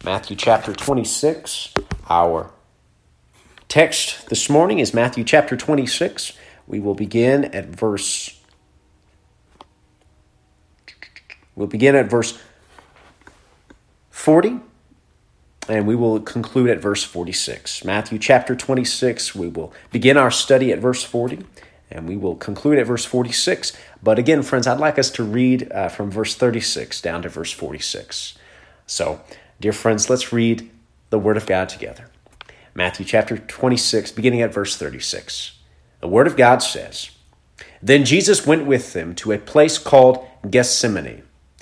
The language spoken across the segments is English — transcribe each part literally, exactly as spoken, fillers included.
Matthew chapter twenty-six. Our text this morning is Matthew chapter twenty-six. We will begin at verse We'll begin at verse forty, and we will conclude at verse forty-six. Matthew chapter twenty-six, we will begin our study at verse forty, and we will conclude at verse forty-six. But again, friends, I'd like us to read uh, from verse thirty-six down to verse forty-six. So, dear friends, let's read the Word of God together. Matthew chapter twenty-six, beginning at verse thirty-six. The Word of God says, "Then Jesus went with them to a place called Gethsemane,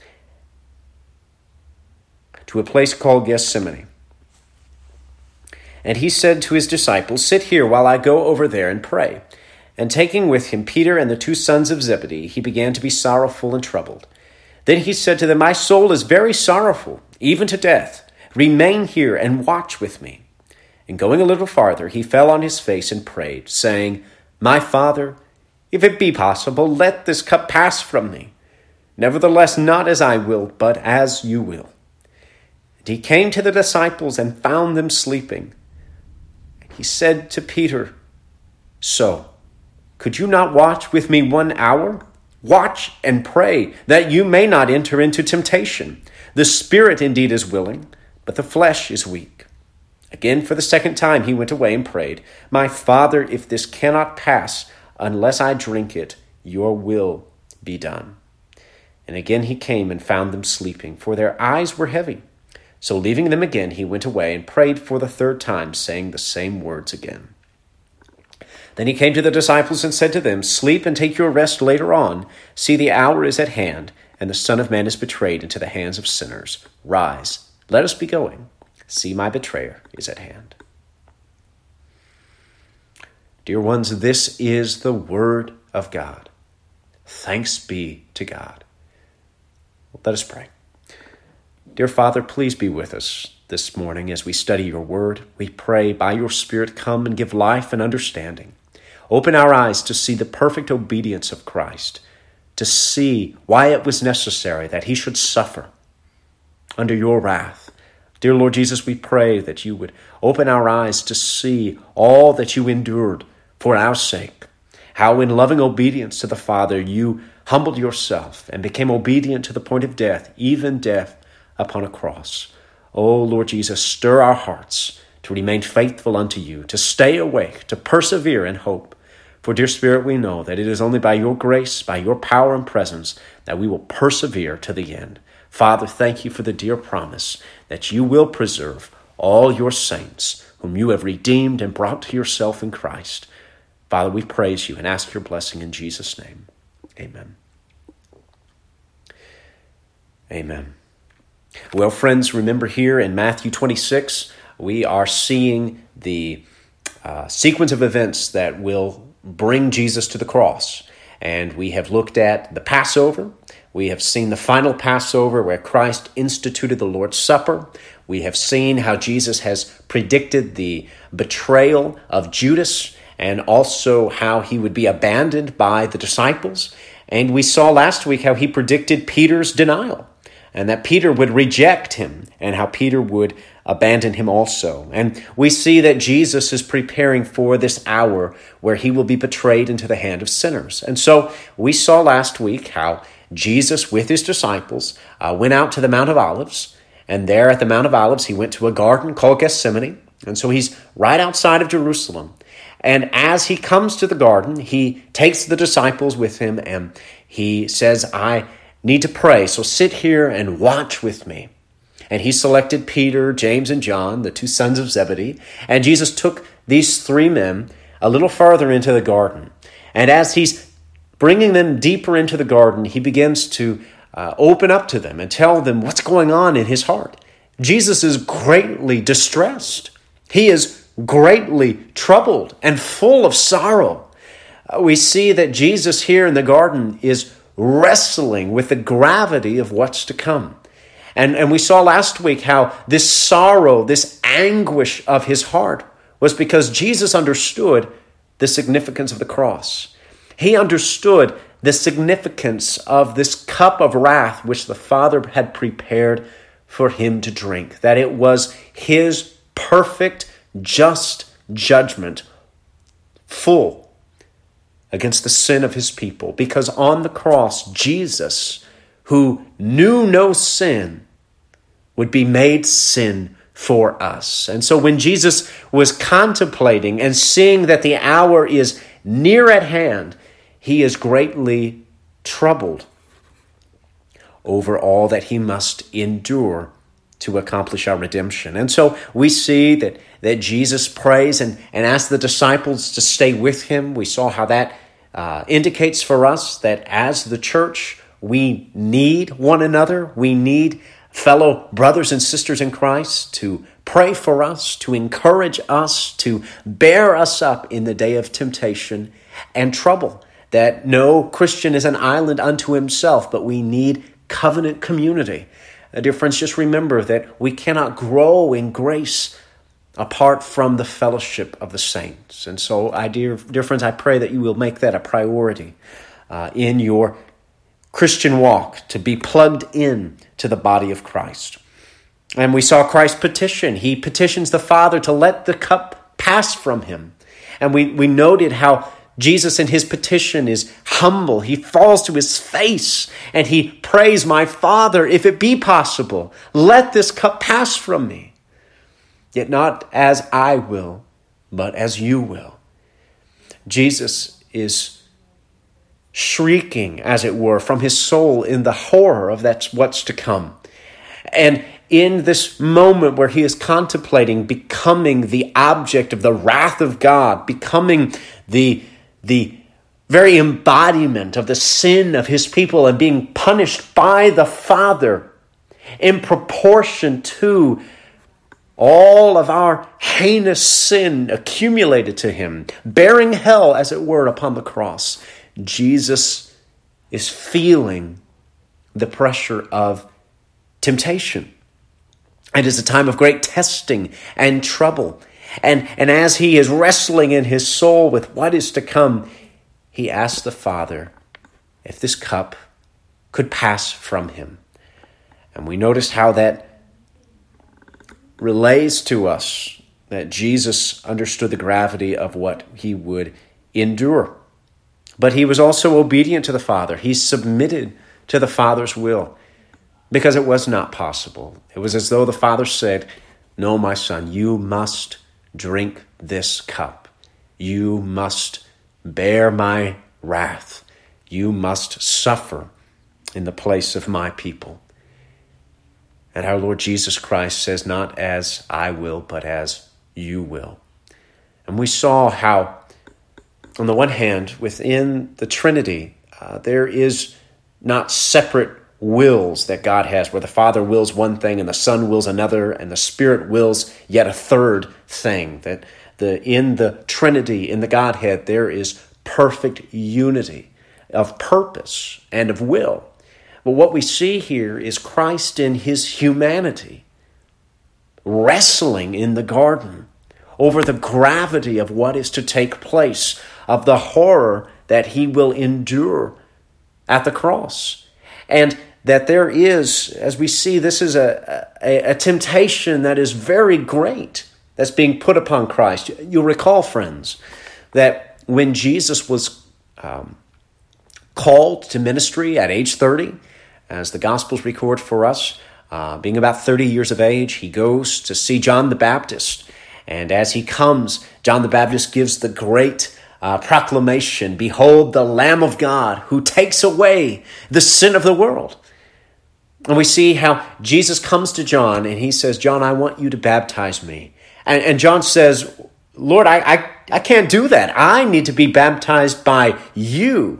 to a place called Gethsemane. And he said to his disciples, 'Sit here while I go over there and pray.' And taking with him Peter and the two sons of Zebedee, he began to be sorrowful and troubled. Then he said to them, 'My soul is very sorrowful, even to death. Remain here and watch with me.' And going a little farther, he fell on his face and prayed, saying, 'My Father, if it be possible, let this cup pass from me. Nevertheless, not as I will, but as you will.' And he came to the disciples and found them sleeping. And he said to Peter, 'So, could you not watch with me one hour? Watch and pray, that you may not enter into temptation. The spirit indeed is willing, but the flesh is weak.' Again, for the second time, he went away and prayed, 'My Father, if this cannot pass unless I drink it, your will be done.' And again he came and found them sleeping, for their eyes were heavy. So leaving them again, he went away and prayed for the third time, saying the same words again. Then he came to the disciples and said to them, 'Sleep and take your rest later on. See, the hour is at hand, and the Son of Man is betrayed into the hands of sinners. Rise, let us be going. See, my betrayer is at hand.'" Dear ones, this is the word of God. Thanks be to God. Let us pray. Dear Father, please be with us this morning as we study your word. We pray by your Spirit, come and give life and understanding. Open our eyes to see the perfect obedience of Christ, to see why it was necessary that he should suffer under your wrath. Dear Lord Jesus, we pray that you would open our eyes to see all that you endured for our sake, how in loving obedience to the Father you humbled yourself and became obedient to the point of death, even death upon a cross. Oh, Lord Jesus, stir our hearts to remain faithful unto you, to stay awake, to persevere in hope. For, dear Spirit, we know that it is only by your grace, by your power and presence, that we will persevere to the end. Father, thank you for the dear promise that you will preserve all your saints, whom you have redeemed and brought to yourself in Christ. Father, we praise you and ask your blessing in Jesus' name. Amen. Amen. Well, friends, remember here in Matthew twenty-six, we are seeing the uh, sequence of events that will bring Jesus to the cross. And we have looked at the Passover. We have seen the final Passover where Christ instituted the Lord's Supper. We have seen how Jesus has predicted the betrayal of Judas and also how he would be abandoned by the disciples. And we saw last week how he predicted Peter's denial and that Peter would reject him and how Peter would abandon him also. And we see that Jesus is preparing for this hour where he will be betrayed into the hand of sinners. And so we saw last week how Jesus with his disciples uh, went out to the Mount of Olives, and there at the Mount of Olives he went to a garden called Gethsemane. And so he's right outside of Jerusalem. And as he comes to the garden, he takes the disciples with him and he says, "I need to pray, so sit here and watch with me." And he selected Peter, James, and John, the two sons of Zebedee. And Jesus took these three men a little farther into the garden. And as he's bringing them deeper into the garden, he begins to uh, open up to them and tell them what's going on in his heart. Jesus is greatly distressed. He is greatly troubled and full of sorrow. Uh, we see that Jesus here in the garden is wrestling with the gravity of what's to come. And, and we saw last week how this sorrow, this anguish of his heart was because Jesus understood the significance of the cross. He understood the significance of this cup of wrath which the Father had prepared for him to drink, that it was his perfect, just judgment, full against the sin of his people. Because on the cross, Jesus, who knew no sin, would be made sin for us. And so when Jesus was contemplating and seeing that the hour is near at hand, he is greatly troubled over all that he must endure to accomplish our redemption. And so we see that, that Jesus prays and, and asks the disciples to stay with him. We saw how that uh, indicates for us that as the church, we need one another. We need fellow brothers and sisters in Christ to pray for us, to encourage us, to bear us up in the day of temptation and trouble. That no Christian is an island unto himself, but we need covenant community. Uh, dear friends, just remember that we cannot grow in grace apart from the fellowship of the saints. And so, I, dear, dear friends, I pray that you will make that a priority uh, in your Christian walk, to be plugged in to the body of Christ. And we saw Christ petition. He petitions the Father to let the cup pass from him. And we, we noted how Jesus in his petition is humble. He falls to his face and he prays, "My Father, if it be possible, let this cup pass from me. Yet not as I will, but as you will." Jesus is shrieking, as it were, from his soul in the horror of that's what's to come. And in this moment where he is contemplating becoming the object of the wrath of God, becoming the, the very embodiment of the sin of his people and being punished by the Father in proportion to all of our heinous sin accumulated to him, bearing hell, as it were, upon the cross, Jesus is feeling the pressure of temptation. It is a time of great testing and trouble. And, and as he is wrestling in his soul with what is to come, he asks the Father if this cup could pass from him. And we noticed how that relays to us that Jesus understood the gravity of what he would endure. But he was also obedient to the Father. He submitted to the Father's will because it was not possible. It was as though the Father said, "No, my son, you must drink this cup. You must bear my wrath. You must suffer in the place of my people." And our Lord Jesus Christ says, "Not as I will, but as you will." And we saw how, on the one hand, within the Trinity, uh, there is not separate wills that God has, where the Father wills one thing and the Son wills another and the Spirit wills yet a third thing. That the in the Trinity, in the Godhead, there is perfect unity of purpose and of will. But what we see here is Christ in his humanity wrestling in the garden over the gravity of what is to take place, of the horror that he will endure at the cross. And that there is, as we see, this is a, a, a temptation that is very great that's being put upon Christ. You'll recall, friends, that when Jesus was um, called to ministry at age thirty, as the Gospels record for us, uh, being about thirty years of age, he goes to see John the Baptist. And as he comes, John the Baptist gives the great uh, proclamation, "Behold the Lamb of God who takes away the sin of the world." And we see how Jesus comes to John and he says, "John, I want you to baptize me." And, and John says, "Lord, I, I, I can't do that. I need to be baptized by you."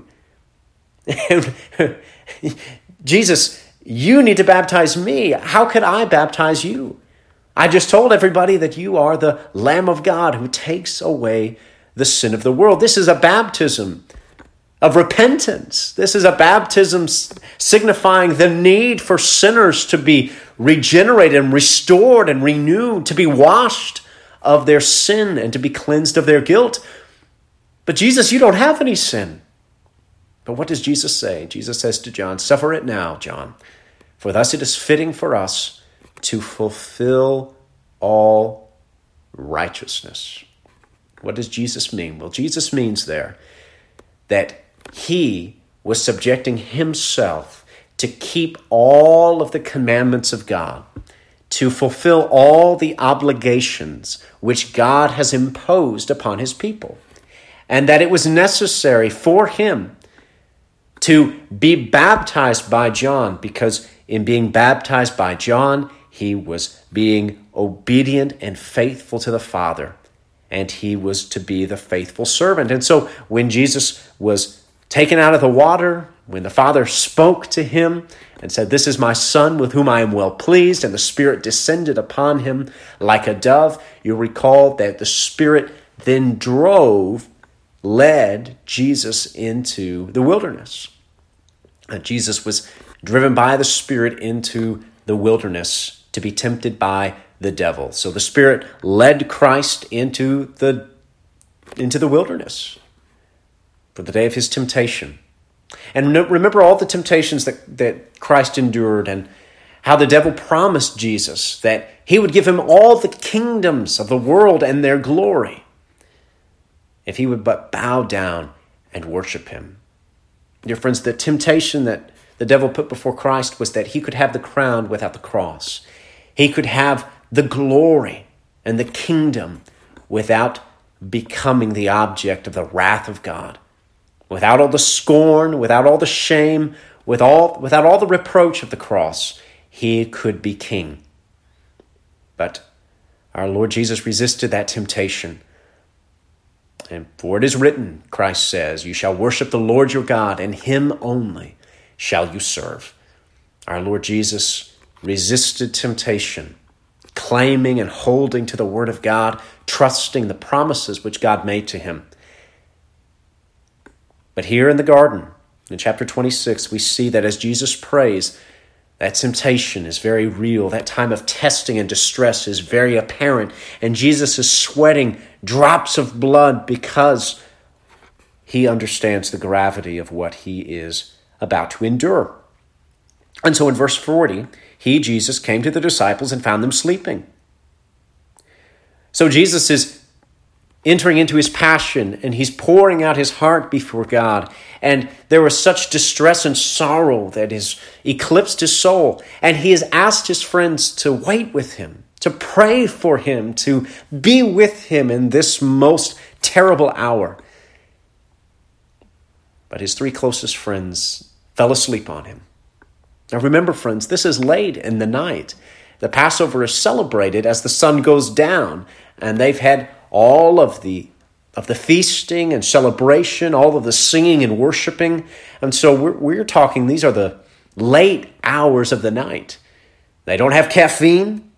Jesus, you need to baptize me. How could I baptize you? I just told everybody that you are the Lamb of God who takes away the sin of the world. This is a baptism of repentance. This is a baptism signifying the need for sinners to be regenerated and restored and renewed, to be washed of their sin and to be cleansed of their guilt. But Jesus, you don't have any sin. But what does Jesus say? Jesus says to John, "Suffer it now, John, for thus it is fitting for us to fulfill all righteousness. What does Jesus mean? Well, Jesus means there that he was subjecting himself to keep all of the commandments of God, to fulfill all the obligations which God has imposed upon his people, and that it was necessary for him to be baptized by John, because in being baptized by John, he was being obedient and faithful to the Father, and he was to be the faithful servant. And so when Jesus was taken out of the water, when the Father spoke to him and said, "This is my Son with whom I am well pleased," and the Spirit descended upon him like a dove, you'll recall that the Spirit then drove, led Jesus into the wilderness. Uh, Jesus was driven by the Spirit into the wilderness to be tempted by the devil. So the Spirit led Christ into the, into the wilderness for the day of his temptation. And remember all the temptations that, that Christ endured, and how the devil promised Jesus that he would give him all the kingdoms of the world and their glory if he would but bow down and worship him. Dear friends, the temptation that the devil put before Christ was that he could have the crown without the cross. He could have the glory and the kingdom without becoming the object of the wrath of God. Without all the scorn, without all the shame, with all, without all the reproach of the cross, he could be king. But our Lord Jesus resisted that temptation. And for it is written, Christ says, "You shall worship the Lord your God, and him only shall you serve." Our Lord Jesus resisted temptation, claiming and holding to the word of God, trusting the promises which God made to him. But here in the garden, in chapter twenty-six, we see that as Jesus prays, that temptation is very real. That time of testing and distress is very apparent. And Jesus is sweating drops of blood because he understands the gravity of what he is about to endure. And so in verse forty, he, Jesus, came to the disciples and found them sleeping. So Jesus is entering into his passion, and he's pouring out his heart before God. And there was such distress and sorrow that has eclipsed his soul. And he has asked his friends to wait with him, to pray for him, to be with him in this most terrible hour. But his three closest friends fell asleep on him. Now remember, friends, this is late in the night. The Passover is celebrated as the sun goes down, and they've had all of the of the feasting and celebration, all of the singing and worshiping. And so we're, we're talking, these are the late hours of the night. They don't have caffeine.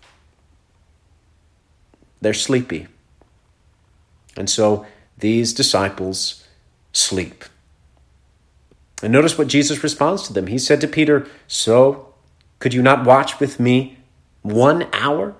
They're sleepy. And so these disciples sleep. And notice what Jesus responds to them. He said to Peter, "So could you not watch with me one hour?"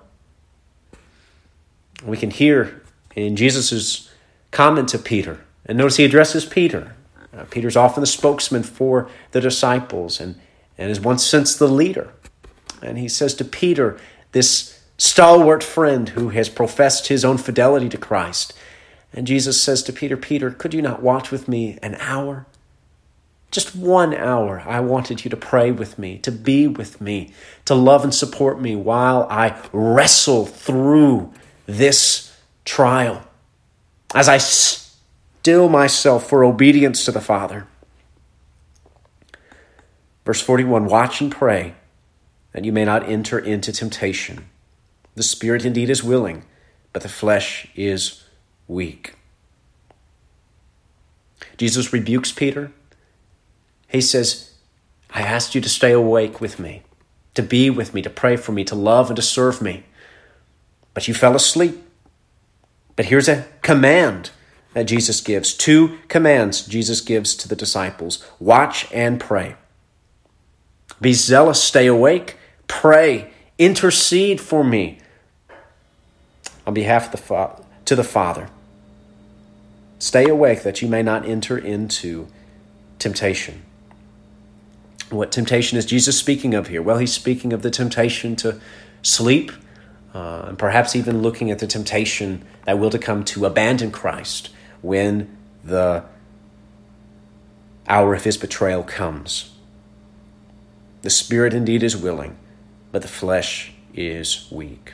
We can hear in Jesus' comment to Peter, and notice he addresses Peter. Uh, Peter's often the spokesman for the disciples and, and is once since the leader. And he says to Peter, this stalwart friend who has professed his own fidelity to Christ. And Jesus says to Peter, "Peter, could you not watch with me an hour? Just one hour. I wanted you to pray with me, to be with me, to love and support me while I wrestle through this trial, as I still myself for obedience to the Father." Verse forty-one, "Watch and pray that you may not enter into temptation. The spirit indeed is willing, but the flesh is weak." Jesus rebukes Peter. He says, "I asked you to stay awake with me, to be with me, to pray for me, to love and to serve me. But you fell asleep." But here's a command that Jesus gives. Two commands Jesus gives to the disciples. Watch and pray. Be zealous, stay awake, pray, intercede for me on behalf of the fa- to the Father. Stay awake that you may not enter into temptation. What temptation is Jesus speaking of here? Well, he's speaking of the temptation to sleep, uh, and perhaps even looking at the temptation that will to come to abandon Christ when the hour of his betrayal comes. The spirit indeed is willing, but the flesh is weak.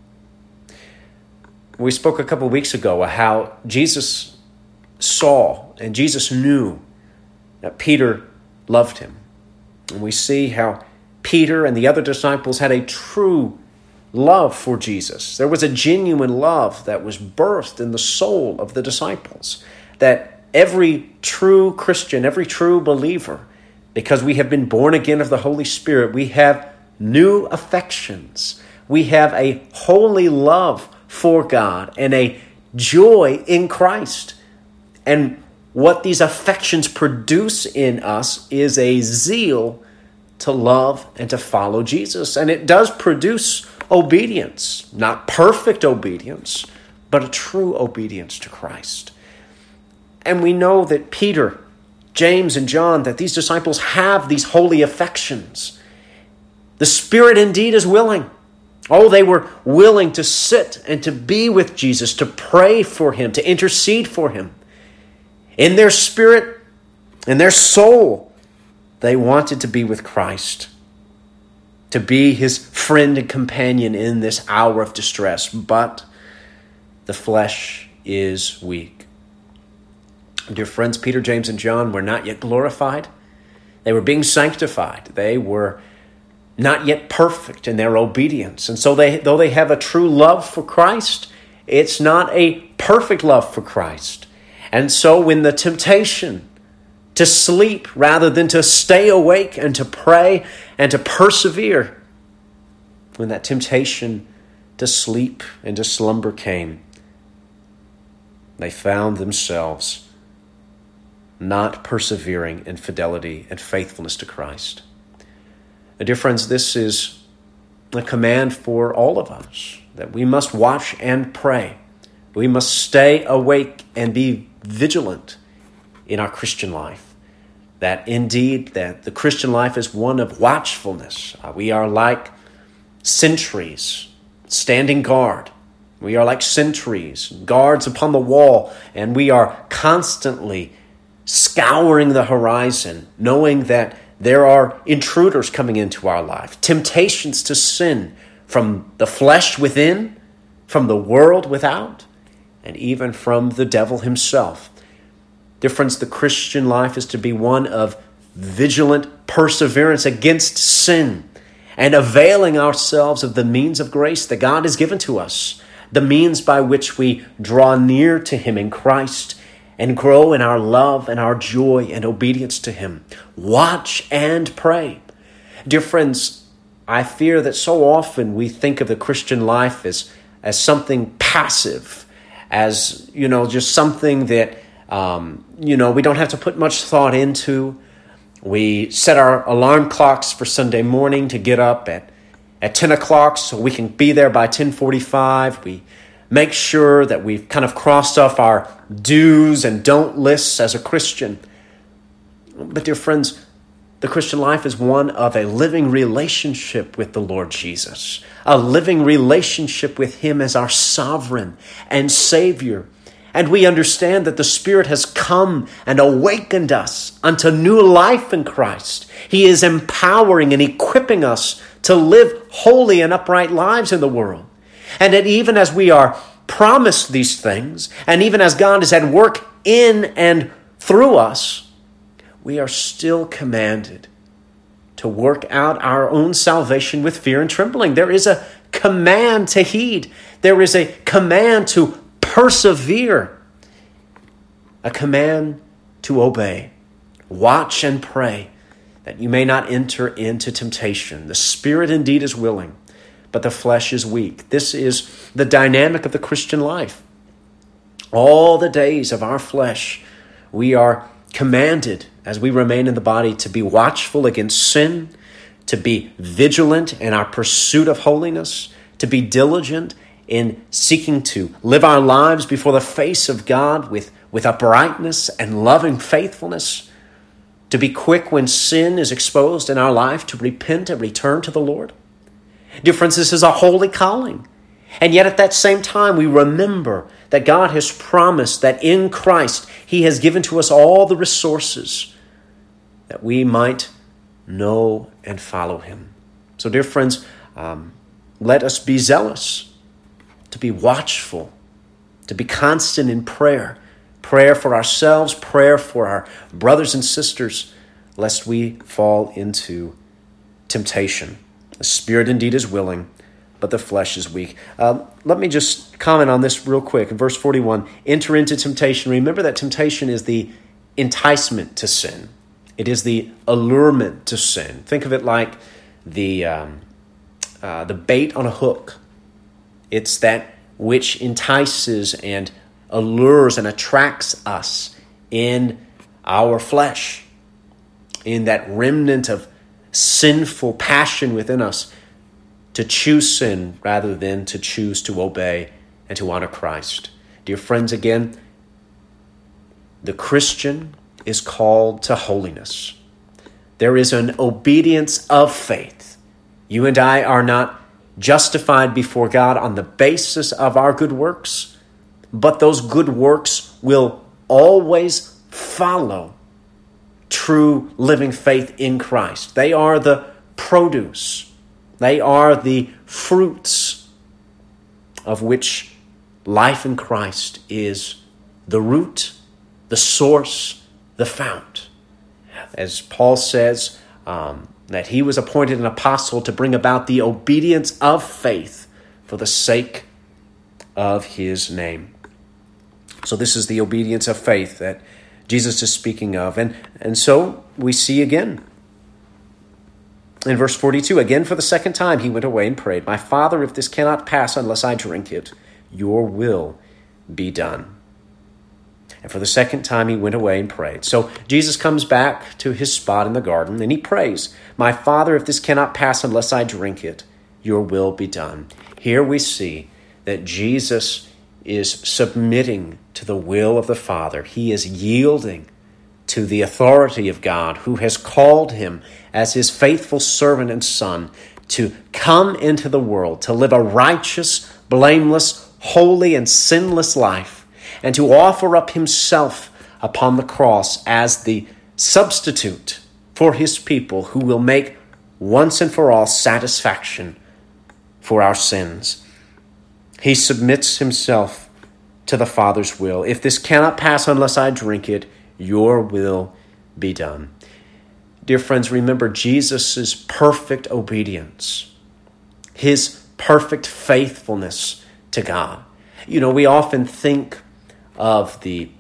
We spoke a couple of weeks ago how Jesus saw and Jesus knew that Peter loved him. And we see how Peter and the other disciples had a true love for Jesus. There was a genuine love that was birthed in the soul of the disciples, that every true Christian, every true believer, because we have been born again of the Holy Spirit, we have new affections. We have a holy love for God and a joy in Christ. And what these affections produce in us is a zeal to love and to follow Jesus. And it does produce obedience, not perfect obedience, but a true obedience to Christ. And we know that Peter, James, and John, that these disciples have these holy affections. The Spirit indeed is willing. Oh, they were willing to sit and to be with Jesus, to pray for him, to intercede for him. In their spirit, in their soul, they wanted to be with Christ, to be his friend and companion in this hour of distress. But the flesh is weak. Dear friends, Peter, James, and John were not yet glorified. They were being sanctified. They were not yet perfect in their obedience. And so they, though they have a true love for Christ, it's not a perfect love for Christ. And so when the temptation to sleep rather than to stay awake and to pray and to persevere, when that temptation to sleep and to slumber came, they found themselves not persevering in fidelity and faithfulness to Christ. Now, dear friends, this is a command for all of us, that we must watch and pray. We must stay awake and be vigilant in our Christian life. That indeed, that the Christian life is one of watchfulness. Uh, we are like sentries standing guard. We are like sentries, guards upon the wall, and we are constantly scouring the horizon, knowing that there are intruders coming into our life, temptations to sin from the flesh within, from the world without, and even from the devil himself. Dear friends, the Christian life is to be one of vigilant perseverance against sin and availing ourselves of the means of grace that God has given to us, the means by which we draw near to him in Christ and grow in our love and our joy and obedience to him. Watch and pray. Dear friends, I fear that so often we think of the Christian life as, as something passive, as, you know, just something that, um, you know, we don't have to put much thought into. We set our alarm clocks for Sunday morning to get up at, at ten o'clock so we can be there by ten forty-five. We make sure that we've kind of crossed off our do's and don't lists as a Christian. But dear friends, the Christian life is one of a living relationship with the Lord Jesus, a living relationship with him as our sovereign and Savior. And we understand that the Spirit has come and awakened us unto new life in Christ. He is empowering and equipping us to live holy and upright lives in the world. And that even as we are promised these things, and even as God is at work in and through us, we are still commanded to work out our own salvation with fear and trembling. There is a command to heed. There is a command to persevere. A command to obey. Watch and pray that you may not enter into temptation. The spirit indeed is willing, but the flesh is weak. This is the dynamic of the Christian life. All the days of our flesh, we are commanded, as we remain in the body, to be watchful against sin, to be vigilant in our pursuit of holiness, to be diligent in seeking to live our lives before the face of God with, with uprightness and loving faithfulness. to be quick when sin is exposed in our life, to repent and return to the Lord. Dear friends, this is a holy calling. And yet at that same time, we remember that God has promised that in Christ, He has given to us all the resources that we might know and follow Him. So, dear friends, um, let us be zealous, to be watchful, to be constant in prayer. Prayer for ourselves, prayer for our brothers and sisters, lest we fall into temptation. The spirit indeed is willing, but the flesh is weak. Uh, let me just comment on this real quick. In verse forty-one, enter into temptation. Remember that temptation is the enticement to sin. It is the allurement to sin. Think of it like the um, uh, the bait on a hook. It's that which entices and allures and attracts us in our flesh, in that remnant of sinful passion within us, to choose sin rather than to choose to obey and to honor Christ. Dear friends, again, the Christian is called to holiness. There is an obedience of faith. You and I are not justified before God on the basis of our good works, but those good works will always follow true living faith in Christ. They are the produce. They are the fruits of which life in Christ is the root, the source, the fount. As Paul says, um, that he was appointed an apostle to bring about the obedience of faith for the sake of his name. So this is the obedience of faith that Jesus is speaking of. And, and so we see again in verse forty-two, again for the second time he went away and prayed, "My Father, if this cannot pass unless I drink it, your will be done." And for the second time he went away and prayed. So Jesus comes back to his spot in the garden and he prays, "My Father, if this cannot pass unless I drink it, your will be done." Here we see that Jesus is submitting to the will of the Father. He is yielding to the authority of God, who has called him as his faithful servant and son to come into the world, to live a righteous, blameless, holy, and sinless life, and to offer up himself upon the cross as the substitute for his people, who will make once and for all satisfaction for our sins. He submits himself to the Father's will. "If this cannot pass unless I drink it, your will be done." Dear friends, remember Jesus' perfect obedience, his perfect faithfulness to God. You know, we often think of the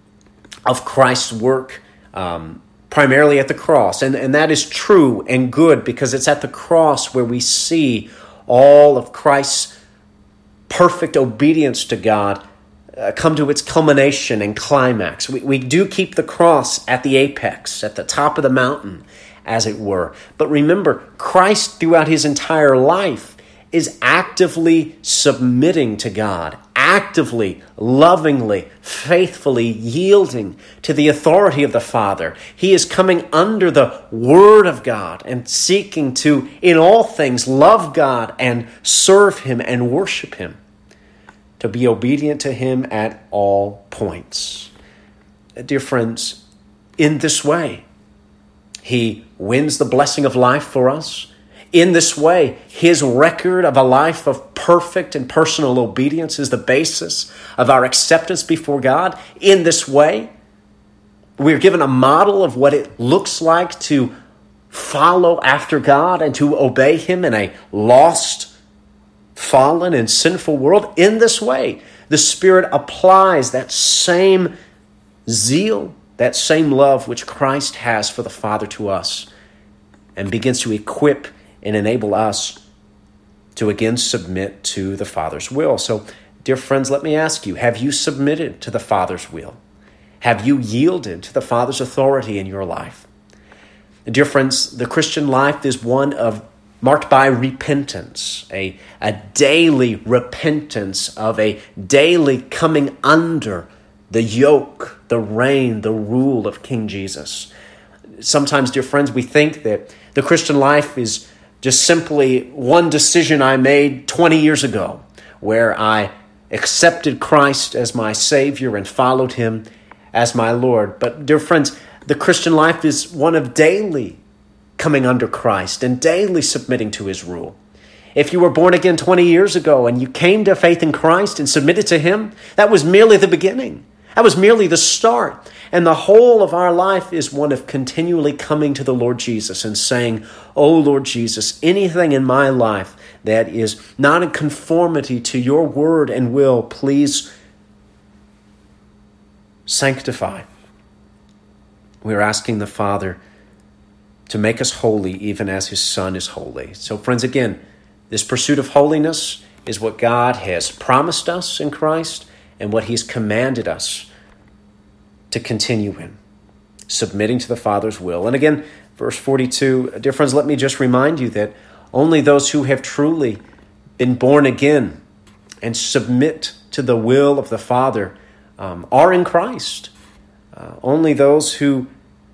of Christ's work um, primarily at the cross, and, and that is true and good, because it's at the cross where we see all of Christ's perfect obedience to God uh, come to its culmination and climax. We, we do keep the cross at the apex, at the top of the mountain, as it were. But remember, Christ throughout his entire life is actively submitting to God, actively, lovingly, faithfully yielding to the authority of the Father. He is coming under the Word of God and seeking to, in all things, love God and serve him and worship him, to be obedient to him at all points. Dear friends, in this way, he wins the blessing of life for us. In this way, his record of a life of perfect and personal obedience is the basis of our acceptance before God. In this way, we're given a model of what it looks like to follow after God and to obey him in a lost, fallen, and sinful world. In this way, the Spirit applies that same zeal, that same love which Christ has for the Father to us, and begins to equip and enable us to again submit to the Father's will. So, dear friends, let me ask you, have you submitted to the Father's will? Have you yielded to the Father's authority in your life? And dear friends, the Christian life is one of marked by repentance, a, a daily repentance of a daily coming under the yoke, the reign, the rule of King Jesus. sometimes, dear friends, we think that the Christian life is just simply one decision I made twenty years ago, where I accepted Christ as my Savior and followed him as my Lord. But dear friends, the Christian life is one of daily coming under Christ and daily submitting to his rule. If you were born again twenty years ago and you came to faith in Christ and submitted to him, that was merely the beginning. That was merely the start. And the whole of our life is one of continually coming to the Lord Jesus and saying, "Oh Lord Jesus, anything in my life that is not in conformity to your word and will, please sanctify." We're asking the Father to make us holy even as his Son is holy. So friends, again, this pursuit of holiness is what God has promised us in Christ and what he's commanded us to continue in, submitting to the Father's will. And again, verse forty-two, dear friends, let me just remind you that only those who have truly been born again and submit to the will of the Father um, are in Christ. Uh, only those who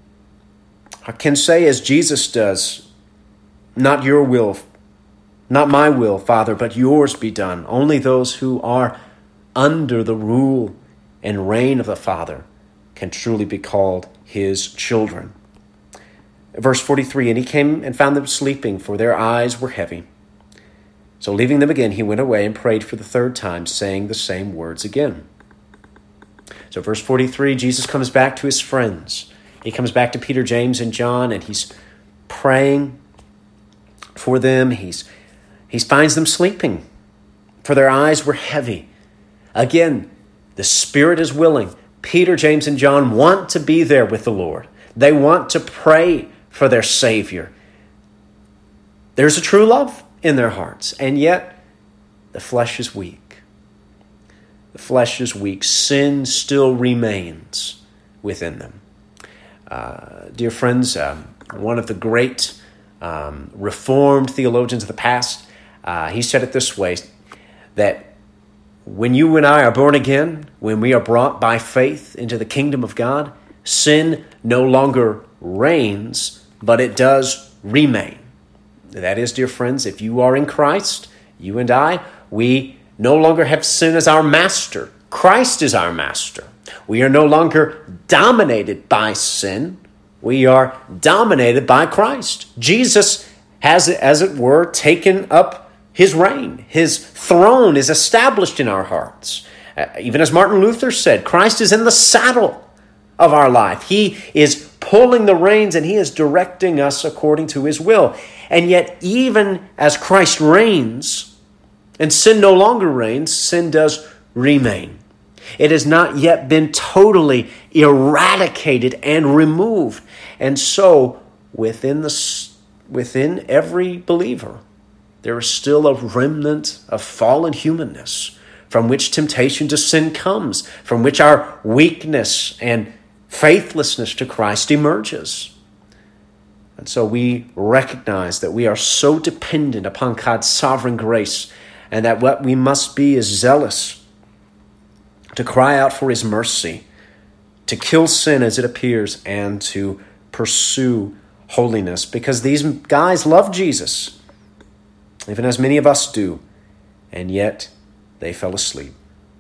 can say, as Jesus does, "Not your will, not my will, Father, but yours be done." Only those who are under the rule and reign of the Father can truly be called his children. Verse forty-three, "And he came and found them sleeping, for their eyes were heavy. So leaving them again, he went away and prayed for the third time, saying the same words again." So verse forty-three, Jesus comes back to his friends. He comes back to Peter, James, and John, and he's praying for them. He's he finds them sleeping, for their eyes were heavy. Again, the spirit is willing. Peter, James, and John want to be there with the Lord. They want to pray for their Savior. There's a true love in their hearts, and yet the flesh is weak. The flesh is weak. Sin still remains within them. Uh, dear friends, um, one of the great um, Reformed theologians of the past, uh, he said it this way, that when you and I are born again, when we are brought by faith into the kingdom of God, sin no longer reigns, but it does remain. That is, dear friends, if you are in Christ, you and I, we no longer have sin as our master. Christ is our master. We are no longer dominated by sin. We are dominated by Christ. Jesus has, as it were, taken up his reign. His throne is established in our hearts. Uh, even as Martin Luther said, Christ is in the saddle of our life. He is pulling the reins and he is directing us according to his will. And yet, even as Christ reigns and sin no longer reigns, sin does remain. It has not yet been totally eradicated and removed. And so, within the within every believer, there is still a remnant of fallen humanness from which temptation to sin comes, from which our weakness and faithlessness to Christ emerges. And so we recognize that we are so dependent upon God's sovereign grace, and that what we must be is zealous to cry out for his mercy, to kill sin as it appears, and to pursue holiness. Because these guys love Jesus, even as many of us do, and yet they fell asleep.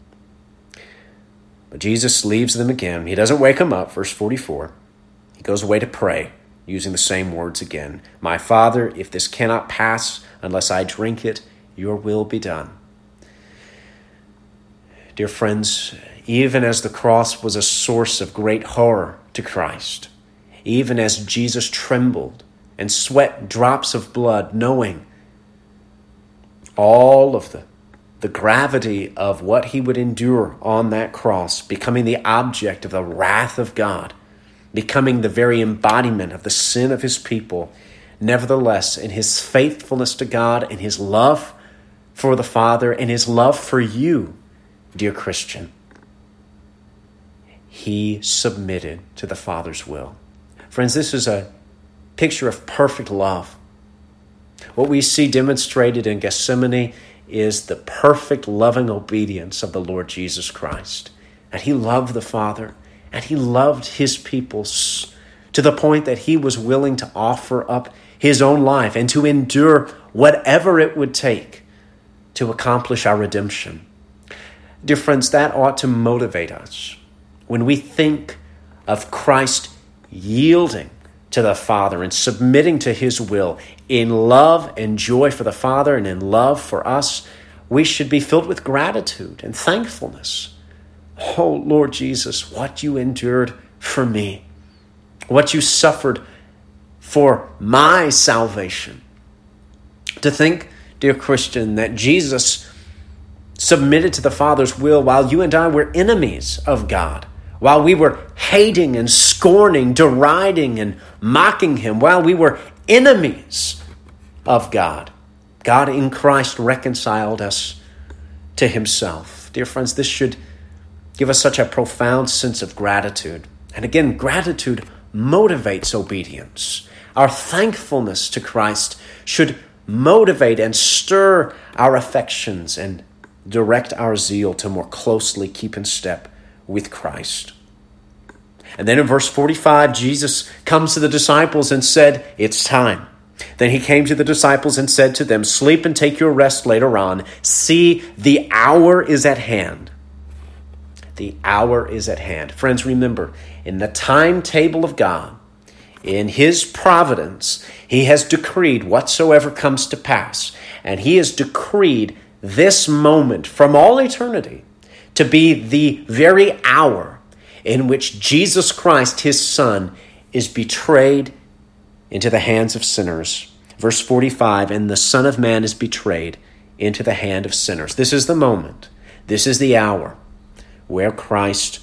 But Jesus leaves them again. He doesn't wake them up, verse forty-four. He goes away to pray, using the same words again. "My Father, if this cannot pass unless I drink it, your will be done." Dear friends, even as the cross was a source of great horror to Christ, even as Jesus trembled and sweat drops of blood, knowing all of the, the gravity of what he would endure on that cross, becoming the object of the wrath of God, becoming the very embodiment of the sin of his people, nevertheless, in his faithfulness to God and his love for the Father and his love for you, dear Christian, he submitted to the Father's will. Friends, this is a picture of perfect love. What we see demonstrated in Gethsemane is the perfect loving obedience of the Lord Jesus Christ. And he loved the Father, and he loved his people to the point that he was willing to offer up his own life and to endure whatever it would take to accomplish our redemption. Dear friends, that ought to motivate us when we think of Christ yielding to the Father and submitting to his will in love and joy for the Father and in love for us. We should be filled with gratitude and thankfulness. Oh, Lord Jesus, what you endured for me, what you suffered for my salvation. To think, dear Christian, that Jesus submitted to the Father's will while you and I were enemies of God, while we were hating and scorning, deriding and mocking him, while we were enemies of God. God in Christ reconciled us to himself. Dear friends, this should give us such a profound sense of gratitude. And again, gratitude motivates obedience. Our thankfulness to Christ should motivate and stir our affections and direct our zeal to more closely keep in step with Christ. And then in verse forty-five, Jesus comes to the disciples and said, "It's time." Then he came to the disciples and said to them, "Sleep and take your rest later on. See, the hour is at hand." The hour is at hand. Friends, remember, in the timetable of God, in his providence, he has decreed whatsoever comes to pass. And he has decreed this moment from all eternity to be the very hour in which Jesus Christ, his Son, is betrayed into the hands of sinners. Verse forty-five, and the Son of Man is betrayed into the hand of sinners. This is the moment. This is the hour where Christ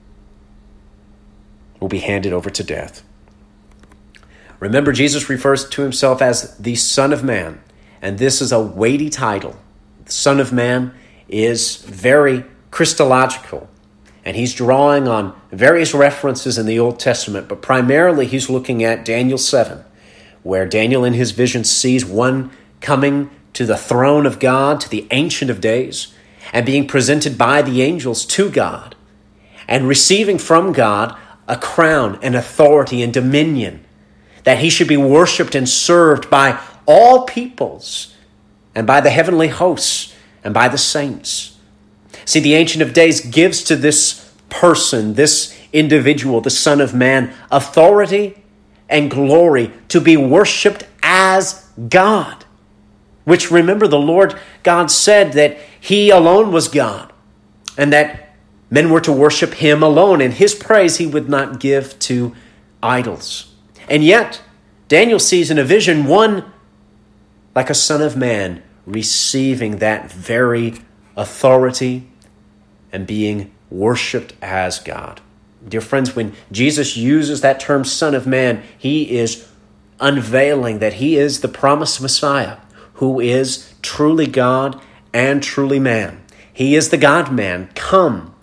will be handed over to death. Remember, Jesus refers to himself as the Son of Man, and this is a weighty title. The Son of Man is very Christological, and he's drawing on various references in the Old Testament, but primarily he's looking at Daniel seven, where Daniel in his vision sees one coming to the throne of God, to the Ancient of Days, and being presented by the angels to God, and receiving from God a crown and authority and dominion, that he should be worshipped and served by all peoples, and by the heavenly hosts, and by the saints. See, the Ancient of Days gives to this person, this individual, the Son of Man, authority and glory to be worshipped as God. Which, remember, the Lord God said that he alone was God, and that men were to worship him alone, and his praise he would not give to idols. And yet, Daniel sees in a vision one like a Son of Man receiving that very authority and being worshipped as God. Dear friends, when Jesus uses that term Son of Man, he is unveiling that he is the promised Messiah, who is truly God and truly man. He is the God-man come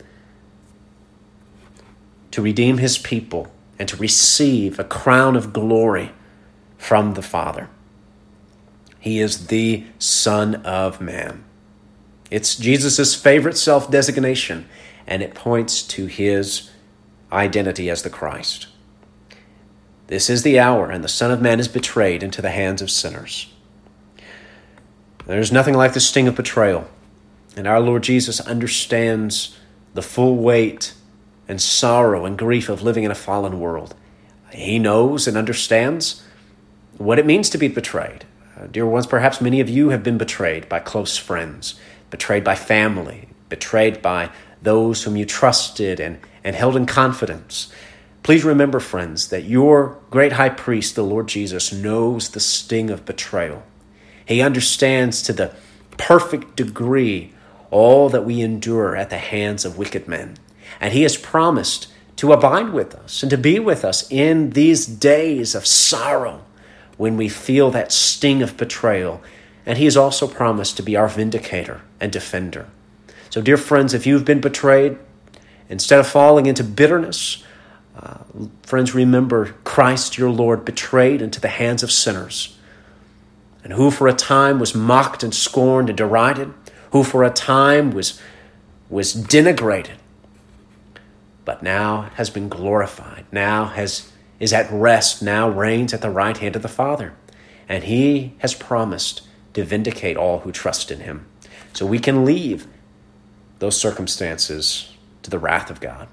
to redeem his people and to receive a crown of glory from the Father. He is the Son of Man. It's Jesus' favorite self-designation, and it points to his identity as the Christ. This is the hour, and the Son of Man is betrayed into the hands of sinners. There's nothing like the sting of betrayal, and our Lord Jesus understands the full weight and sorrow and grief of living in a fallen world. He knows and understands what it means to be betrayed. Uh, dear ones, perhaps many of you have been betrayed by close friends, betrayed by family, betrayed by those whom you trusted and, and held in confidence. Please remember, friends, that your great high priest, the Lord Jesus, knows the sting of betrayal. He understands to the perfect degree all that we endure at the hands of wicked men. And he has promised to abide with us and to be with us in these days of sorrow when we feel that sting of betrayal. And he has also promised to be our vindicator and defender. So, dear friends, if you've been betrayed, instead of falling into bitterness, uh, friends, remember Christ your Lord betrayed into the hands of sinners, and who for a time was mocked and scorned and derided, who for a time was, was denigrated, but now has been glorified, now has is at rest, now reigns at the right hand of the Father. And he has promised to vindicate all who trust in him. So we can leave those circumstances to the wrath of God.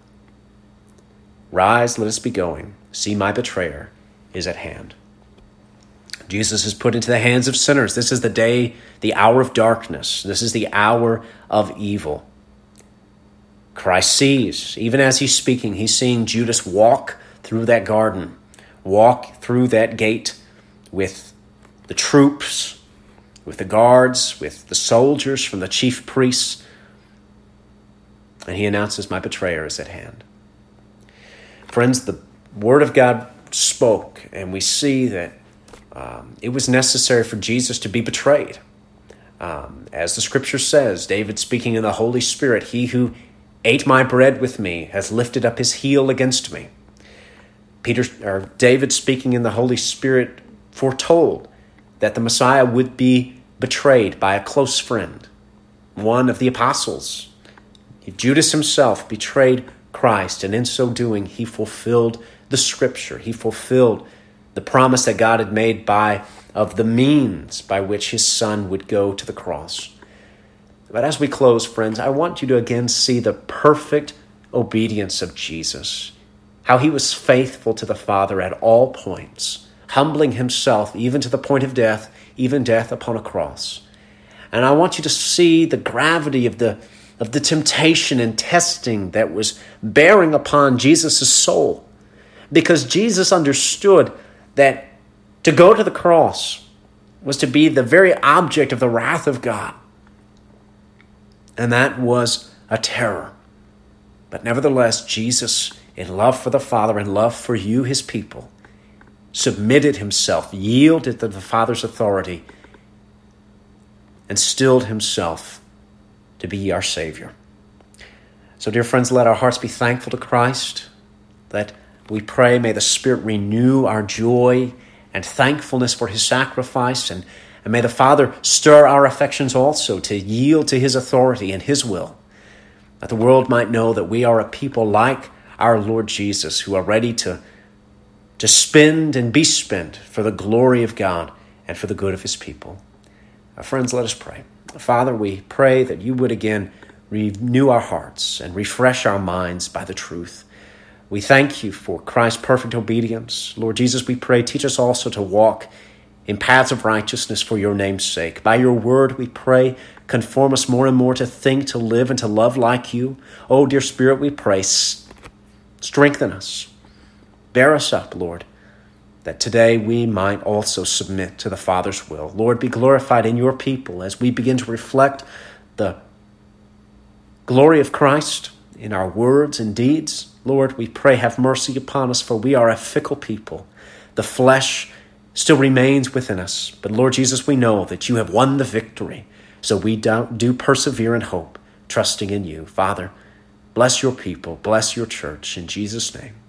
Rise, let us be going. See, my betrayer is at hand. Jesus is put into the hands of sinners. This is the day, the hour of darkness. This is the hour of evil. Christ sees, even as he's speaking, he's seeing Judas walk through that garden, walk through that gate with the troops, with the guards, with the soldiers from the chief priests. And he announces, my betrayer is at hand. Friends, the word of God spoke, and we see that um, it was necessary for Jesus to be betrayed. Um, as the scripture says, David speaking in the Holy Spirit, he who ate my bread with me has lifted up his heel against me. Peter or David speaking in the Holy Spirit foretold that the Messiah would be betrayed by a close friend, one of the apostles. Judas himself betrayed Christ, and in so doing, he fulfilled the scripture. He fulfilled the promise that God had made by of the means by which his son would go to the cross. But as we close, friends, I want you to again see the perfect obedience of Jesus, how he was faithful to the Father at all points, humbling himself even to the point of death, even death upon a cross. And I want you to see the gravity of the of the temptation and testing that was bearing upon Jesus' soul, because Jesus understood that to go to the cross was to be the very object of the wrath of God. And that was a terror. But nevertheless, Jesus, in love for the Father and love for you, his people, submitted himself, yielded to the Father's authority, and stilled himself to be our Savior. So, dear friends, let our hearts be thankful to Christ. That we pray, may the Spirit renew our joy and thankfulness for his sacrifice, and, and may the Father stir our affections also to yield to his authority and his will, that the world might know that we are a people like our Lord Jesus, who are ready to, to spend and be spent for the glory of God and for the good of his people. Our friends, let us pray. Father, we pray that you would again renew our hearts and refresh our minds by the truth. We thank you for Christ's perfect obedience. Lord Jesus, we pray, teach us also to walk in paths of righteousness for your name's sake. By your word, we pray, conform us more and more to think, to live, and to love like you. Oh, dear Spirit, we pray, strengthen us. Bear us up, Lord, that today we might also submit to the Father's will. Lord, be glorified in your people as we begin to reflect the glory of Christ in our words and deeds. Lord, we pray, have mercy upon us, for we are a fickle people. The flesh still remains within us. But Lord Jesus, we know that you have won the victory. So we do, do persevere in hope, trusting in you. Father, bless your people, bless your church. In Jesus' name.